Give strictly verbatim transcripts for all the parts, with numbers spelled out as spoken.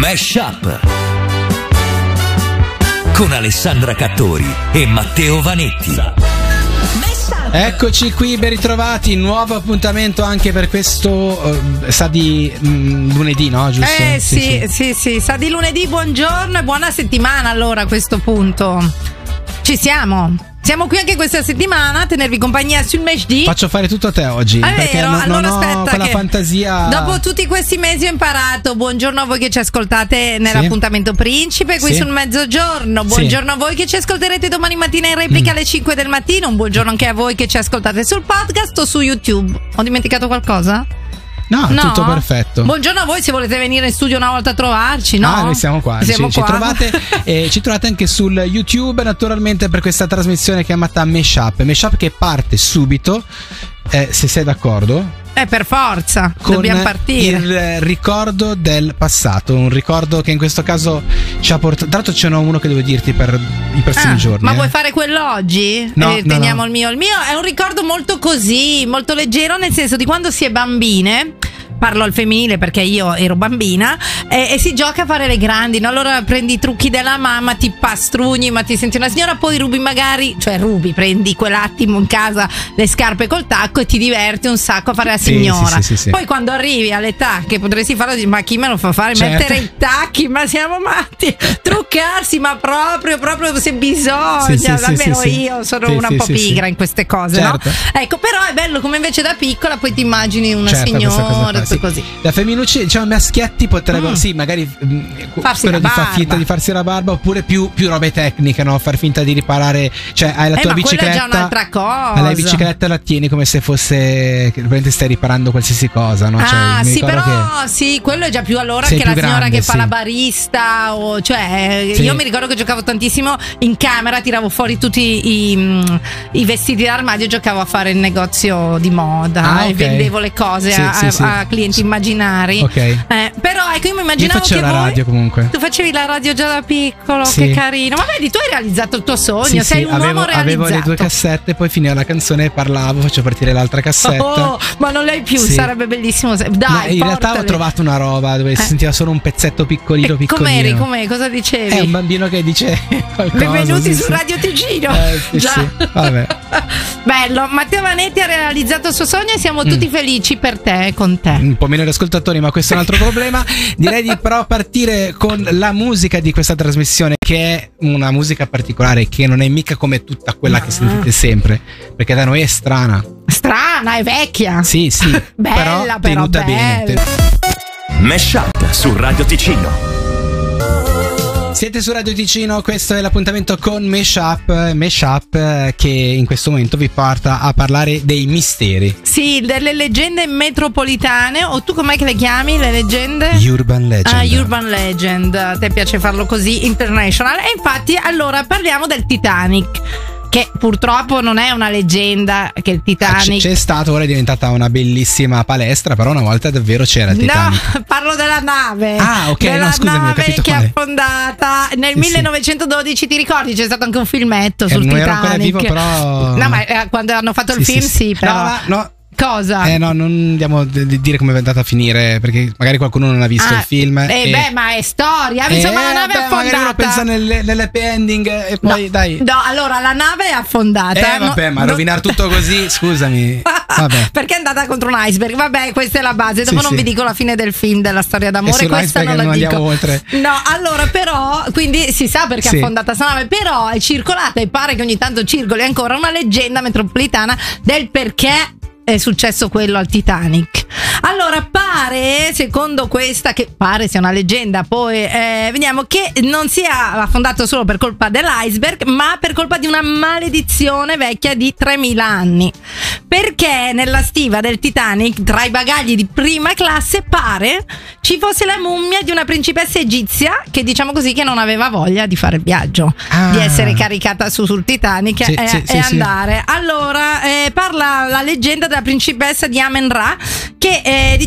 Mashup con Alessandra Cattori e Matteo Vanetti. Eccoci qui, ben ritrovati. Nuovo appuntamento anche per questo uh, sa di mh, lunedì, no? Giusto? Eh sì sì, sì, sì, sì, sa di lunedì. Buongiorno e buona settimana. Allora, a questo punto ci siamo. Siamo qui anche questa settimana a tenervi compagnia sul Mesh D. Faccio fare tutto a te oggi. È perché vero, non, allora non aspetta ho quella che fantasia. dopo tutti questi mesi ho imparato. Buongiorno a voi che ci ascoltate nell'appuntamento sì. principe qui sì. sul mezzogiorno. Buongiorno sì. a voi che ci ascolterete domani mattina in replica mm. alle cinque del mattino. Un buongiorno anche a voi che ci ascoltate sul podcast o su YouTube. Ho dimenticato qualcosa? No, no, tutto perfetto. Buongiorno a voi se volete venire in studio una volta a trovarci, no? Ah, noi siamo qua. Siamo ci, qua. ci trovate e ci trovate anche sul YouTube, naturalmente, per questa trasmissione chiamata Mashup. Mashup che parte subito, eh, se sei d'accordo. Eh, per forza, con dobbiamo partire. Il ricordo del passato, un ricordo che in questo caso ci ha portato. Tra l'altro ce n'ho uno che devo dirti per i prossimi ah, giorni. Ma eh. vuoi fare quello oggi? No, eh, no, teniamo no. il mio. Il mio è un ricordo molto così, molto leggero, nel senso di quando si è bambine. Parlo al femminile perché io ero bambina e, e si gioca a fare le grandi, no? Allora prendi i trucchi della mamma, ti pastrugni, ma ti senti una signora, poi rubi magari, cioè rubi, prendi quell'attimo in casa le scarpe col tacco e ti diverti un sacco a fare la signora. Sì, sì, sì, sì. Poi quando arrivi all'età che potresti fare, ma chi me lo fa fare? Certo. Mettere i tacchi, ma siamo matti, truccarsi, ma proprio, proprio se bisogna. Sì, sì, almeno sì, sì, io sono sì, una sì, un po' sì, pigra sì. in queste cose, certo. no? Ecco, però è bello come invece da piccola poi ti immagini una certo, signora. Sì. Così. Da femminucci, diciamo, maschietti potrebbero, mm. sì, magari mh, farsi quello la di far finta di farsi la barba, oppure più, più robe tecniche, no? Far finta di riparare, cioè hai la eh, tua ma bicicletta. Quella è già un'altra cosa. La bicicletta la tieni come se fosse che veramente stai riparando qualsiasi cosa, no? Cioè, ah, sì, però che sì, quello è già più allora sei che più la signora grande, che fa sì. la barista, o cioè sì. io mi ricordo che giocavo tantissimo in camera, tiravo fuori tutti i, i vestiti d'armadio e giocavo a fare il negozio di moda ah, e okay. vendevo le cose sì, a, sì, sì. a clienti immaginari. Ok. Eh, però ecco, io mi immaginavo io facevo che la voi, radio comunque. tu facevi la radio già da piccolo, sì. che carino. Ma vedi, tu hai realizzato il tuo sogno, sì, sei sì, un avevo, uomo realizzato. Avevo le due cassette, poi finiva la canzone, parlavo, facevo partire l'altra cassetta. Oh, ma non l'hai più, sì. sarebbe bellissimo. Se... Dai, no, in portali. realtà ho trovato una roba dove eh. si sentiva solo un pezzetto piccolino, eh, piccolino. Com'eri? Com'è? Cosa dicevi? È un bambino che dice qualcosa. Benvenuti sì, su sì. Radio Ticino. Eh, sì, Già. Sì. Vabbè. Bello, Matteo Vanetti ha realizzato il suo sogno e siamo mm. tutti felici per te e con te. Un po' meno gli ascoltatori, ma questo è un altro problema. Direi di però partire con la musica di questa trasmissione, che è una musica particolare, che non è mica come tutta quella no. che sentite sempre, perché da noi è strana. Strana, è vecchia. Sì, sì. Bella, però, però tenuta bella. bene. Mashup su Radio Ticino. Siete su Radio Ticino, questo è l'appuntamento con Mashup, Mashup che in questo momento vi porta a parlare dei misteri. Sì, delle leggende metropolitane, o tu com'è che le chiami, le leggende? Urban Legend. Ah, Urban Legend, a te piace farlo così, international. E infatti, allora, parliamo del Titanic, che purtroppo non è una leggenda, che il Titanic c'è stato, ora è diventata una bellissima palestra, però una volta davvero c'era il Titanic. No, parlo della nave. Ah, ok, della no, scusami, nave ho capito che male. è affondata nel sì, millenovecentododici, sì. Ti ricordi? C'è stato anche un filmetto eh, sul non Titanic. ero ancora vivo, però No, ma eh, quando hanno fatto sì, il film sì, sì, sì. però No, ma, no. Cosa? Eh no, non andiamo a d- dire come è andata a finire, perché magari qualcuno non ha visto ah, il film. Eh e... beh, ma è storia. Insomma, eh, la nave beh, è affondata. Magari uno pensa nelle, nell'happy ending e poi no, dai. No, allora la nave è affondata. Eh vabbè, no, ma no. rovinare tutto così, scusami. Vabbè. Perché è andata contro un iceberg. Vabbè, questa è la base. Dopo sì, non sì. vi dico la fine del film, della storia d'amore. Questa non la non dico. Andiamo oltre. No, allora però, quindi si sa perché sì. è affondata sta nave, però è circolata e pare che ogni tanto circoli ancora una leggenda metropolitana del perché è successo quello al Titanic. Allora pare, secondo questa, che pare sia una leggenda, poi eh, vediamo che non sia affondato solo per colpa dell'iceberg, ma per colpa di una maledizione vecchia di tremila anni, perché nella stiva del Titanic, tra i bagagli di prima classe, pare ci fosse la mummia di una principessa egizia che, diciamo così, che non aveva voglia di fare il viaggio, ah. di essere caricata su sul Titanic sì, e, sì, e sì, andare. Sì. Allora eh, parla la leggenda della principessa di Amen Ra, che eh, dice che chiunque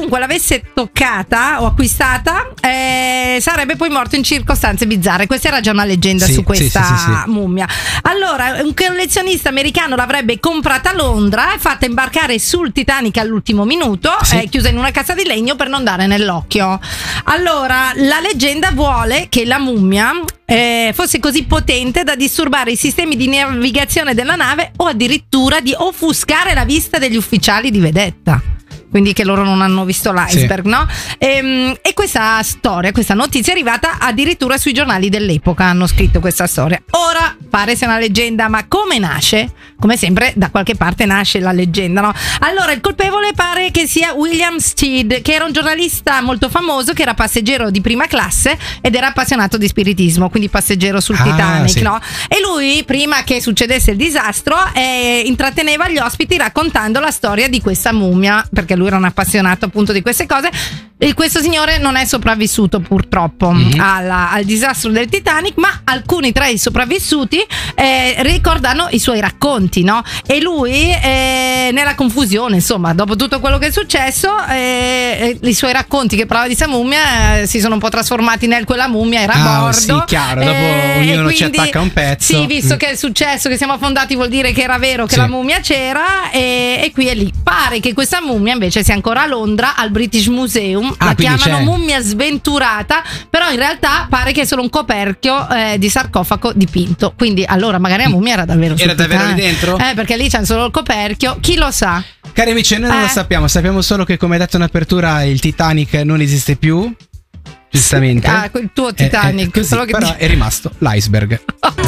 chiunque l'avesse toccata o acquistata eh, sarebbe poi morto in circostanze bizzarre. Questa era già una leggenda Sì, su questa sì, sì, sì, sì. mummia. Allora, un collezionista americano l'avrebbe comprata a Londra e fatta imbarcare sul Titanic all'ultimo minuto, Sì. eh, chiusa in una cassa di legno per non dare nell'occhio. Allora, la leggenda vuole che la mummia eh, fosse così potente da disturbare i sistemi di navigazione della nave o addirittura di offuscare la vista degli ufficiali di vedetta. Quindi che loro non hanno visto l'iceberg, Sì. no? E, e questa storia, questa notizia è arrivata addirittura sui giornali dell'epoca, hanno scritto questa storia. Ora pare sia una leggenda, ma come nasce? Come sempre da qualche parte nasce la leggenda, no? Allora il colpevole pare che sia William Stead, che era un giornalista molto famoso, che era passeggero di prima classe ed era appassionato di spiritismo, quindi passeggero sul Ah, Titanic, sì. no? E lui, prima che succedesse il disastro, eh, intratteneva gli ospiti raccontando la storia di questa mummia, perché lui era un appassionato appunto di queste cose. E questo signore non è sopravvissuto purtroppo Mhm. alla- al disastro del Titanic, ma alcuni tra i sopravvissuti eh, ricordano i suoi racconti, no? E lui eh, nella confusione, insomma, dopo tutto quello che è successo, eh, eh, i suoi racconti che parlava di sta mummia eh, si sono un po' trasformati nel quella mummia era a Ah, bordo. sì, chiaro, dopo e ognuno ci quindi- attacca un pezzo. Sì, visto Mm. che è successo, che siamo affondati, vuol dire che era vero che Sì. la mummia c'era, e, e qui è lì. Pare che questa mummia invece sia ancora a Londra al British Museum. Ah, la quindi chiamano c'è. mummia sventurata, però in realtà pare che è solo un coperchio eh, di sarcofago dipinto. Quindi allora magari la mummia era davvero Era sul davvero lì Titanic. dentro? Eh, perché lì c'è solo il coperchio, chi lo sa. Cari amici, noi non lo Eh. sappiamo, sappiamo solo che, come detto in apertura, il Titanic non esiste più. Giustamente. Ah, il tuo Eh, Titanic, eh, così, solo che però ti- è rimasto l'iceberg.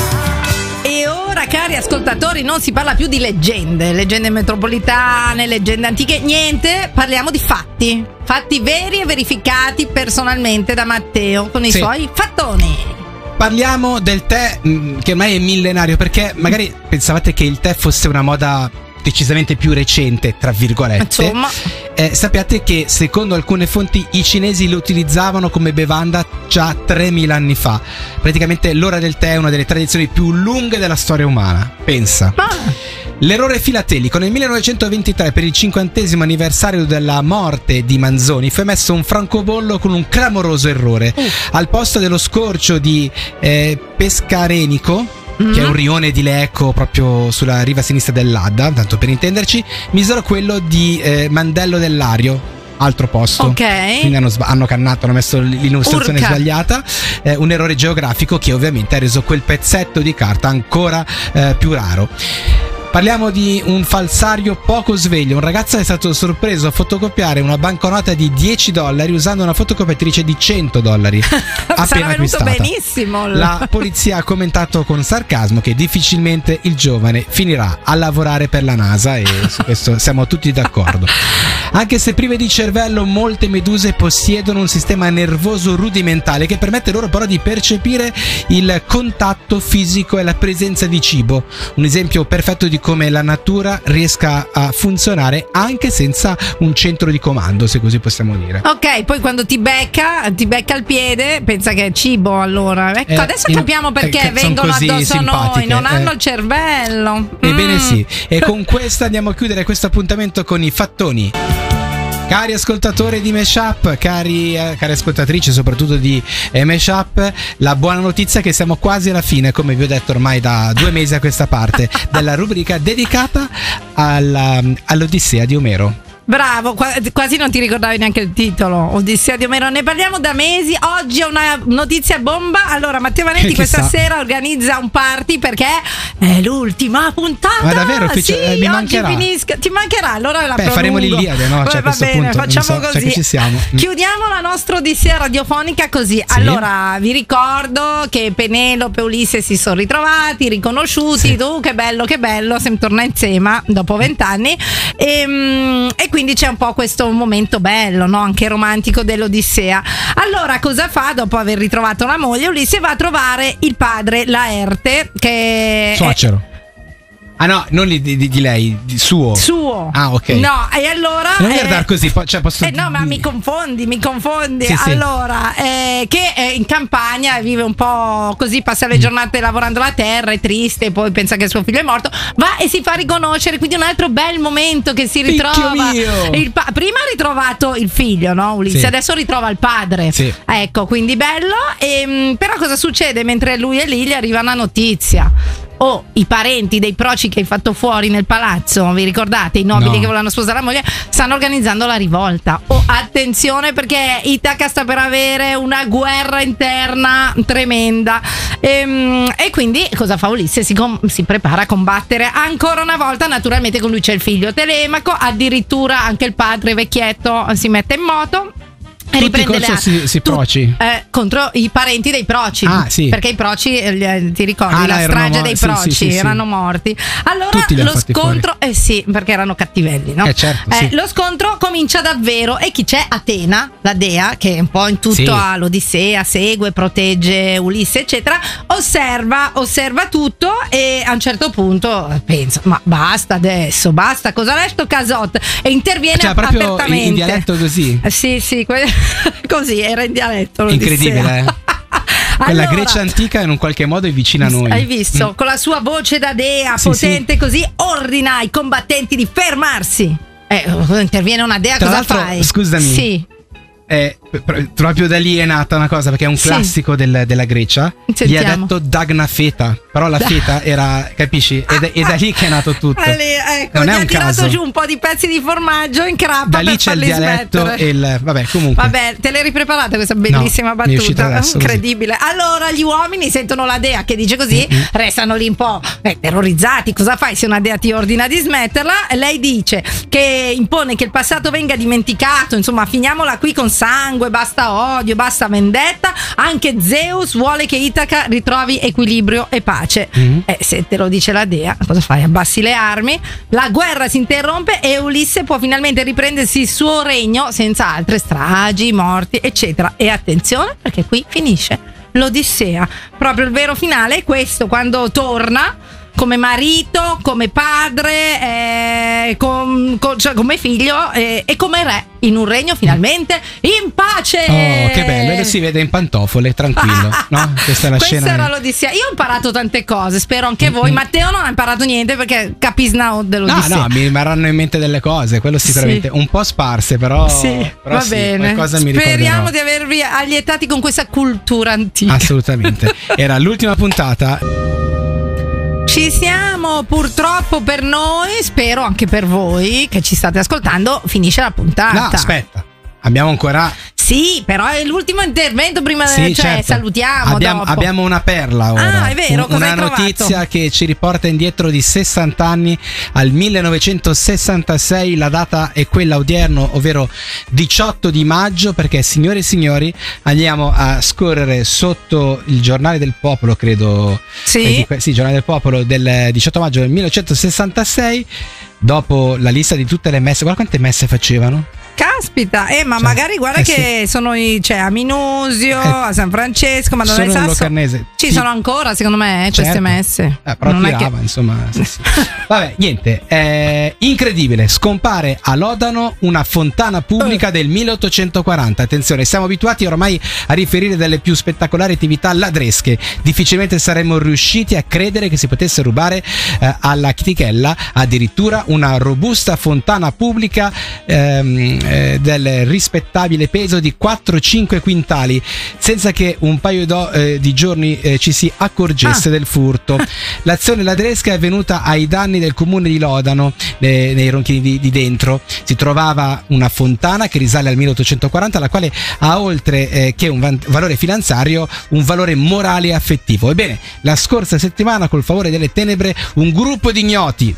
E ora, cari ascoltatori, non si parla più di leggende, leggende metropolitane, leggende antiche, niente, parliamo di fatti. Fatti veri e verificati personalmente da Matteo con i Sì. suoi fattoni. Parliamo del tè, mh, che ormai è millenario, perché magari pensavate che il tè fosse una moda decisamente più recente, tra virgolette. Insomma, Eh, sappiate che secondo alcune fonti i cinesi lo utilizzavano come bevanda già tremila anni fa. Praticamente l'ora del tè è una delle tradizioni più lunghe della storia umana. Pensa. ma L'errore filatelico. Nel millenovecentoventitré, per il cinquantesimo anniversario della morte di Manzoni, fu emesso un francobollo con un clamoroso errore. Uh. Al posto dello scorcio di eh, Pescarenico, che è un rione di Lecco proprio sulla riva sinistra dell'Adda, tanto per intenderci, misero quello di eh, Mandello del Lario, altro posto. ok. Quindi hanno, sba- hanno cannato, hanno messo l'illustrazione Urca. sbagliata, eh, un errore geografico che ovviamente ha reso quel pezzetto di carta ancora eh, più raro. Parliamo di un falsario poco sveglio. Un ragazzo è stato sorpreso a fotocopiare una banconota di dieci dollari usando una fotocopiatrice di cento dollari Sarà appena venuto acquistata. benissimo. La polizia ha commentato con sarcasmo che difficilmente il giovane finirà a lavorare per la NASA, e su questo siamo tutti d'accordo. Anche se prive di cervello, molte meduse possiedono un sistema nervoso rudimentale che permette loro però di percepire il contatto fisico e la presenza di cibo. Un esempio perfetto di come la natura riesca a funzionare anche senza un centro di comando, se così possiamo dire. Ok, poi quando ti becca, ti becca il piede, pensa che è cibo allora. Ecco, Eh, adesso in- capiamo perché eh, che son vengono così addosso a noi, simpatiche, non eh. hanno il cervello. Ebbene Mm. sì, e con questa andiamo a chiudere questo appuntamento con i fattoni. Cari ascoltatori di Meshup, cari, eh, cari ascoltatrici soprattutto di eh, Meshup, la buona notizia è che siamo quasi alla fine, come vi ho detto ormai da due mesi a questa parte, della rubrica dedicata alla- all'Odissea di Omero. Bravo, qua- quasi non ti ricordavi neanche il titolo. Odissea di Omero, ne parliamo da mesi. Oggi è una notizia bomba. Allora, Matteo Vanetti Che questa chissà. sera organizza un party perché è l'ultima puntata. Ma davvero? Che Sì, ci- eh, mi oggi mancherà. finisca. Ti mancherà, allora la Beh, prolungo. faremo l'Iliade, no? Va- Cioè, a va questo bene, punto, non facciamo so, così. cioè che ci siamo. Mm. Chiudiamo la nostra Odissea radiofonica così. Allora, vi ricordo che Penelope e Ulisse si sono ritrovati, riconosciuti. Sì. Tu, che bello, che bello, siamo tornati insieme dopo vent'anni. E, mm, e quindi c'è un po' questo momento bello, no? Anche romantico dell'Odissea. Allora, cosa fa dopo aver ritrovato la moglie? Ulisse va a trovare il padre Laerte, che è- Suocero. Ah no, non di, di, di lei, di suo. Suo. Ah, ok. No, e allora. Non eh, guardare così, po- cioè posso eh, no, ma mi confondi, mi confondi. Sì, sì. Allora, eh, che è in campagna, vive un po' così, passa le giornate lavorando la terra, è triste, poi pensa che suo figlio è morto, va e si fa riconoscere, quindi un altro bel momento che si ritrova. Il pa- prima ha ritrovato il figlio, no? Ulisse, sì. adesso ritrova il padre. Sì. Ecco, quindi bello. E, però cosa succede? Mentre lui e Lily arriva una notizia. O i parenti dei proci che hai fatto fuori nel palazzo, vi ricordate? I nobili No. che volevano sposare la moglie stanno organizzando la rivolta. Oh, attenzione, perché Itaca sta per avere una guerra interna tremenda. Ehm, e quindi cosa fa Ulisse? Si, com- si prepara a combattere ancora una volta. Naturalmente con lui c'è il figlio Telemaco, addirittura anche il padre vecchietto si mette in moto. E Tutti riprende contro le si, si tu- proci. eh, contro i parenti dei proci. Ah, sì. Perché i proci, eh, ti ricordi, Ah, no, la erano strage mo- dei sì, proci sì, sì, sì. erano morti. Allora Tutti li hanno lo fatti scontro, eh sì, perché erano cattivelli, no? Eh, certo, Eh, sì. Lo scontro comincia davvero. E chi c'è? Atena, la dea, che un po' in tutto Sì. ha l'Odissea, segue, protegge Ulisse, eccetera. Osserva, osserva tutto e a un certo punto pensa: ma basta adesso, basta, cosa l'è sto casotto? E interviene Cioè, proprio in, apertamente. in dialetto così. Eh, Sì, sì, que- così era in dialetto. l'Odissea. Incredibile, eh? Quella Allora, Grecia antica in un qualche modo è vicina a noi. hai visto? Mm. Con la sua voce da dea Sì, potente così ordina ai combattenti di fermarsi. Eh, interviene una dea, Tra cosa l'altro, fai? scusami. Sì. Eh, pr- proprio da lì è nata una cosa, perché è un Sì. classico del- della Grecia. Gli ha Sentiamo. detto Dagna feta, però la feta era, capisci? È da, è da lì che è nato tutto. Ah, lì, ecco, Non gli è ha un tirato caso. giù un po' di pezzi di formaggio in crappa Da lì per c'è il farli dialetto smettere. e il. Vabbè, comunque. Vabbè, te l'hai ripreparata questa bellissima No, mi è uscita battuta, adesso, così. incredibile. Allora gli uomini sentono la dea che dice così, Mm-hmm. restano lì un po' eh, terrorizzati. Cosa fai se una dea ti ordina di smetterla? Lei dice che impone che il passato venga dimenticato, insomma, finiamola qui con sangue, basta odio, basta vendetta. Anche Zeus vuole che Itaca ritrovi equilibrio e pace. Mm. Eh, se te lo dice la dea, cosa fai? Abbassi le armi, la guerra si interrompe e Ulisse può finalmente riprendersi il suo regno senza altre stragi, morti, eccetera. E attenzione, perché qui finisce l'Odissea. Proprio il vero finale è questo, quando torna come marito, come padre, eh, com- co- cioè come figlio eh, e come re in un regno finalmente in pace. Oh, che bello! E lo si vede in pantofole, tranquillo. No? Questa è la Questa scena. era l'Odissea. Io ho imparato tante cose, spero anche voi. Matteo non ha imparato niente perché capisnao No, dell'Odissea. no, mi rimarranno in mente delle cose, quello sicuramente. Sì. Un po' sparse, però. Sì, però va sì, bene. qualcosa mi Speriamo ricorderò. di avervi allietati con questa cultura antica. Assolutamente. Era l'ultima puntata. Ci siamo, purtroppo per noi, spero anche per voi che ci state ascoltando, finisce la puntata. No, aspetta. Abbiamo ancora. Sì, però è l'ultimo intervento prima, Sì, cioè certo. salutiamo Abbiamo, dopo. abbiamo una perla ora. Ah, è vero, Un- cosa Una hai trovato? notizia che ci riporta indietro di sessanta anni al millenovecentosessantasei. La data è quella odierno, ovvero diciotto di maggio, perché signore e signori andiamo a scorrere sotto il Giornale del Popolo, credo. Sì. eh, di que- sì, Giornale del Popolo del diciotto maggio del millenovecentosessantasei. Dopo la lista di tutte le messe, guarda quante messe facevano. Caspita, eh, ma Cioè, magari guarda eh, che sono i, cioè, a Minusio, Eh, a San Francesco, Madonna del sono in Sasso. Locarnese. Ci Sì. sono ancora, secondo me, eh, queste Certo. messe. Eh, però Non è tirava, che- insomma. Sì, sì. Vabbè, niente. eh, incredibile. Scompare a Lodano una fontana pubblica del milleottocentoquaranta. Attenzione, siamo abituati ormai a riferire delle più spettacolari attività ladresche. Difficilmente saremmo riusciti a credere che si potesse rubare eh, alla Chitichella addirittura una robusta fontana pubblica ehm, eh, del rispettabile peso di quattro cinque quintali, senza che un paio do- eh, di giorni eh, ci si accorgesse Ah. del furto. L'azione ladresca è avvenuta ai danni del comune di Lodano, eh, nei ronchini di, di dentro. Si trovava una fontana che risale al milleottocentoquaranta, la quale ha oltre eh, che un van- valore finanziario, un valore morale e affettivo. Ebbene, la scorsa settimana, col favore delle tenebre, un gruppo di ignoti,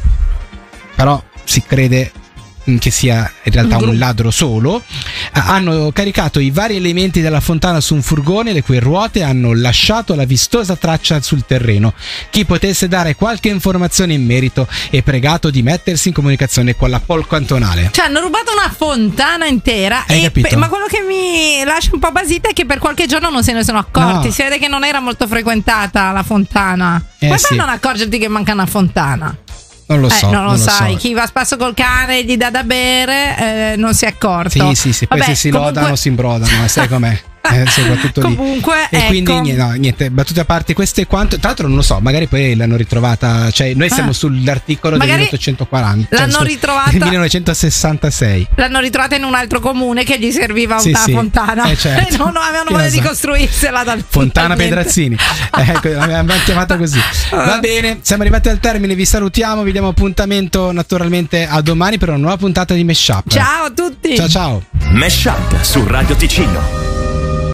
però si crede che sia in realtà Un un, gruppo. ladro solo, eh, hanno caricato i vari elementi della fontana su un furgone, le cui ruote hanno lasciato la vistosa traccia sul terreno. Chi potesse dare qualche informazione in merito è pregato di mettersi in comunicazione con la Pol Cantonale. Cioè, hanno rubato una fontana intera. Hai e capito? pe- ma quello che mi lascia un po' basita è che per qualche giorno non se ne sono accorti. No. Si vede che non era molto frequentata la fontana. Eh, Come fai sì. a non accorgerti che manca una fontana? Non lo Eh, so. non lo non sai, so. chi va a spasso col cane e gli dà da bere eh, non si è accorto. Sì, sì, sì. Poi Vabbè, se si comunque- lodano si imbrodano, sai com'è. Eh, soprattutto lì. Comunque, E ecco. quindi niente, no, niente, battute a parte, questo è quanto. Tra l'altro non lo so, magari poi l'hanno ritrovata, cioè noi siamo Ah. sull'articolo del Magari milleottocentoquaranta, l'hanno cioè, ritrovata- del millenovecentosessantasei. L'hanno ritrovata in un altro comune che gli serviva Sì, una sì. fontana Eh, certo. e non avevano Chi voglia lo di sa. costruirsela dal Fontana totalmente. Pedrazzini, ecco, l'abbiamo chiamata così. Va bene, siamo arrivati al termine, vi salutiamo, vi diamo appuntamento naturalmente a domani per una nuova puntata di Mesh Up. Ciao a tutti. Ciao ciao. Mesh Up su Radio Ticino.